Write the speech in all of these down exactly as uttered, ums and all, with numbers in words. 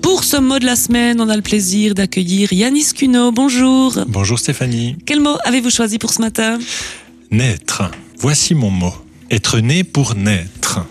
Pour ce mot de la semaine, on a le plaisir d'accueillir Yanis Cuno. Bonjour. Bonjour Stéphanie. Quel mot avez-vous choisi pour ce matin ? Naître. Voici mon mot. Être né pour naître.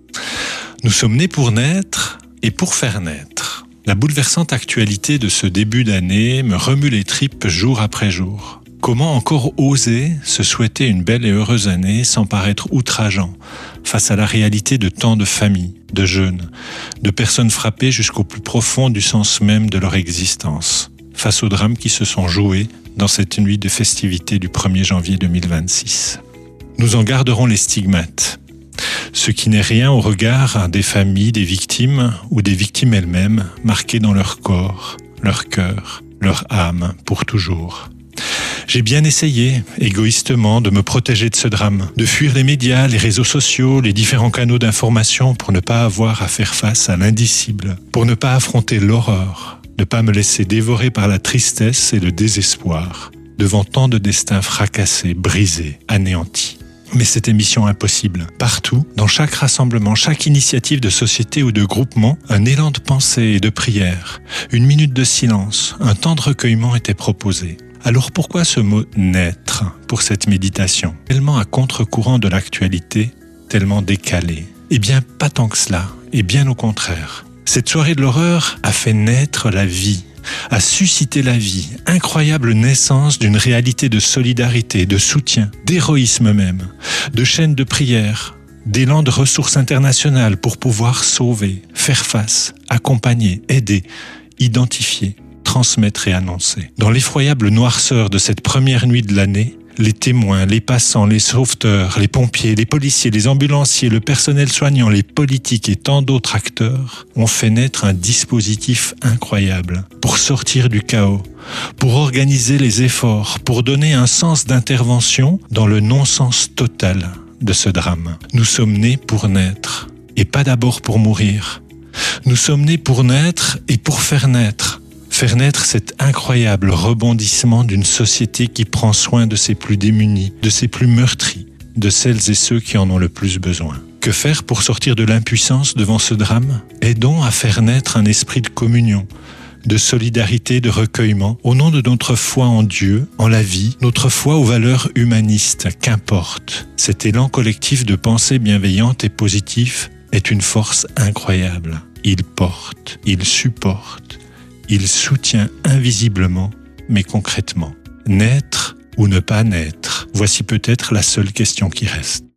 Nous sommes nés pour naître et pour faire naître. La bouleversante actualité de ce début d'année me remue les tripes jour après jour. Comment encore oser se souhaiter une belle et heureuse année sans paraître outrageant face à la réalité de tant de familles, de jeunes, de personnes frappées jusqu'au plus profond du sens même de leur existence, face aux drames qui se sont joués dans cette nuit de festivités du premier janvier deux mille vingt-six. Nous en garderons les stigmates, ce qui n'est rien au regard des familles, des victimes ou des victimes elles-mêmes marquées dans leur corps, leur cœur, leur âme pour toujours. J'ai bien essayé, égoïstement, de me protéger de ce drame, de fuir les médias, les réseaux sociaux, les différents canaux d'information pour ne pas avoir à faire face à l'indicible, pour ne pas affronter l'horreur, ne pas me laisser dévorer par la tristesse et le désespoir, devant tant de destins fracassés, brisés, anéantis. Mais c'était mission impossible. Partout, dans chaque rassemblement, chaque initiative de société ou de groupement, un élan de pensée et de prière, une minute de silence, un temps de recueillement était proposé. Alors pourquoi ce mot « naître » pour cette méditation ? Tellement à contre-courant de l'actualité, tellement décalé. Eh bien, pas tant que cela, et bien au contraire. Cette soirée de l'horreur a fait naître la vie, a suscité la vie, incroyable naissance d'une réalité de solidarité, de soutien, d'héroïsme même, de chaînes de prière, d'élan de ressources internationales pour pouvoir sauver, faire face, accompagner, aider, identifier, transmettre et annoncer. Dans l'effroyable noirceur de cette première nuit de l'année, les témoins, les passants, les sauveteurs, les pompiers, les policiers, les ambulanciers, le personnel soignant, les politiques et tant d'autres acteurs ont fait naître un dispositif incroyable pour sortir du chaos, pour organiser les efforts, pour donner un sens d'intervention dans le non-sens total de ce drame. Nous sommes nés pour naître et pas d'abord pour mourir. Nous sommes nés pour naître et pour faire naître. Faire naître cet incroyable rebondissement d'une société qui prend soin de ses plus démunis, de ses plus meurtris, de celles et ceux qui en ont le plus besoin. Que faire pour sortir de l'impuissance devant ce drame ? Aidons à faire naître un esprit de communion, de solidarité, de recueillement, au nom de notre foi en Dieu, en la vie, notre foi aux valeurs humanistes, qu'importe. Cet élan collectif de pensée bienveillante et positif est une force incroyable. Il porte, il supporte, il soutient invisiblement, mais concrètement. Naître ou ne pas naître, voici peut-être la seule question qui reste.